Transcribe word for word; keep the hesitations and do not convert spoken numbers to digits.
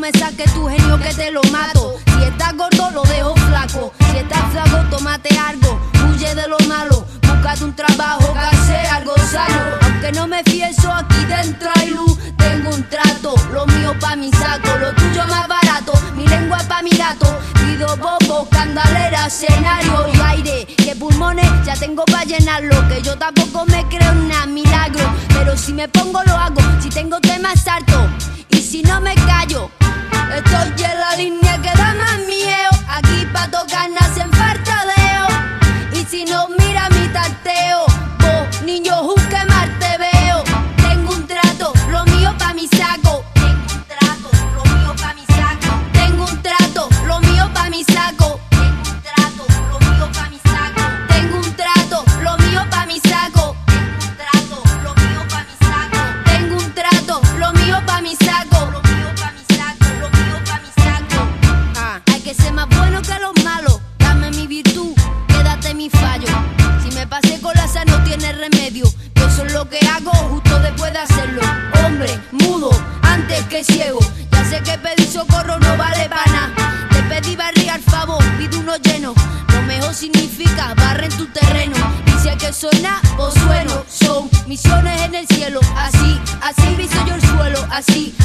me saques tu genio que te lo mato. Si estás gordo lo dejo flaco, si estás flaco tómate algo. Huye de lo malo, búscate un trabajo que hace algo sano. Aunque no me fieso, aquí dentro hay luz. Tengo un trato, lo mío pa' mi saco, lo tuyo más barato, mi lengua pa' mi gato. Pido bobo, candalera, escenario y aire, que pulmones ya tengo pa' llenarlo. Que yo tampoco me creo en nada milagro, pero si me pongo lo hago, si tengo temas salto y si no me callo. Estoy en la línea que da más miedo, aquí pa' tocar nacen fartadeo. Y si no mira mi tarteo, vos niño juzgue mal te veo. Tengo un trato, lo mío pa' mi saco. Tengo un trato, lo mío pa' mi saco. Tengo un trato, lo mío pa' mi saco. Tengo un trato, lo mío pa' mi saco. Tengo un trato, lo mío pa' mi saco. Tengo un trato, lo mío pa' mi saco. Tengo un trato, lo mío pa' mi saco. Lo mío pa' mi saco, lo mío pa' mi saco. Ah, hay que ser más bueno que los malos. Dame mi virtud, quédate mi fallo. Si me pasé con la sal no tiene remedio. Yo soy lo que hago justo después de hacerlo. Hombre, mudo, antes que ciego. Ya sé que pedir socorro no vale para nada. Te pedí barriga al favor, pido uno lleno. Lo mejor significa barre en tu terreno. Y si hay que sonar, pues sueno. Son misiones en el cielo. Así, así viso yo el suelo. Así,